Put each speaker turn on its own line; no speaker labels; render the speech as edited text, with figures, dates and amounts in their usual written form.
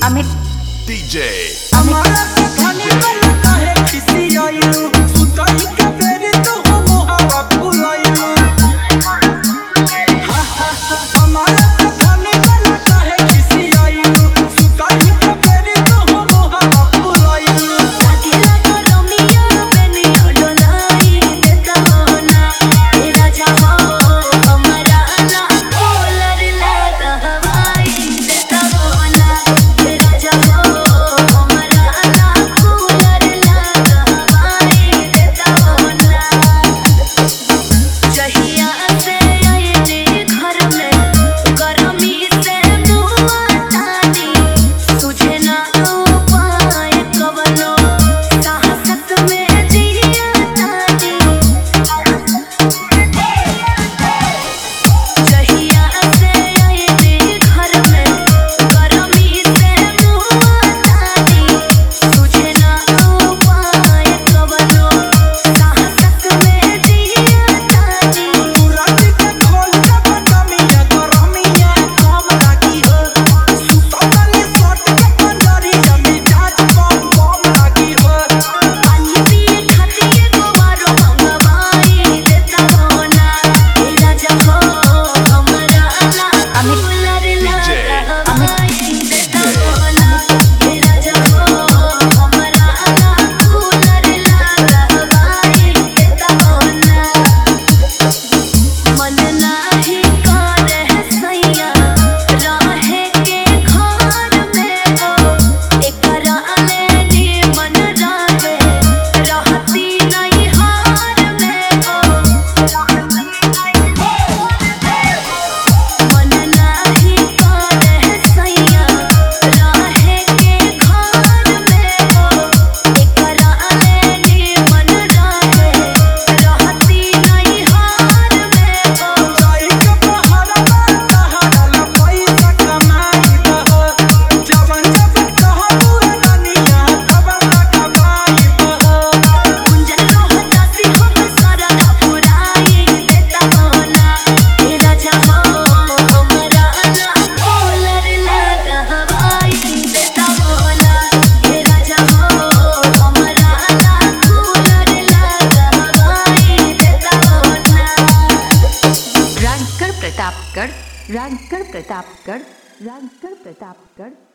Amit
DJ
हमारा कहानी बनता है किसी आयु सुताई के बेरी तो हम हवा बुलायु हमारा कहानी बनता है किसी आयु सुताई के बेरी तो हम हवा बुलायु
अकेला तो रोमियो बेनियो डोलाई देता हो ना तेरा जाओ हमारा ना कूलर लगा हवाई देता हो ना तेरा जाओ हमारा ना कूलर लगा हवाई देता हो ना जहिया से आए ने घर में गर्मी से मुँह तानी तुझे ना उपाय कवनो साहसत में जिया तानी जहिया से आए ने घर में गर्मी से मुँह तानी तुझे ना उपाय कवनो साहसत में जिया तानी
राती के खोल के बटमिया गरमिया कम लागी हो सुतनी सट के पंजरिया मिजाज कम लागी हो
पानी पिए खातिर गोवारो मंगवाई देता हो ना तेरा जहो हमारा ना कूलर लगा हवाई देता हो ना तेरा जहो हमारा ना कूलर लगा हवाई देता हो ना मन नाही करे सैया रहे के घर में हो एकरा लेनी मन रावे रहती नहीं हार में हो मन नाही करे सैया रहे के घर में हो एकरा लेनी मन रावे रहती नहीं हार में हो
जाई के पहाड़ा तहरा ला पैसा कमाई बहो जवन जवन कहबू दुनिया खबर ला कमाई बहो
गुंजन रोहता से हम सारा पुराई देता हो ना तेरा जहो हमारा ना कूलर लगा हवाई देता हो ना तेरा जहो हमारा ना कूलर लगा हवाई देता हो ना
राजगढ़ प्रतापगढ़ राजगढ़ प्रतापगढ़ राजगढ़ प्रतापगढ़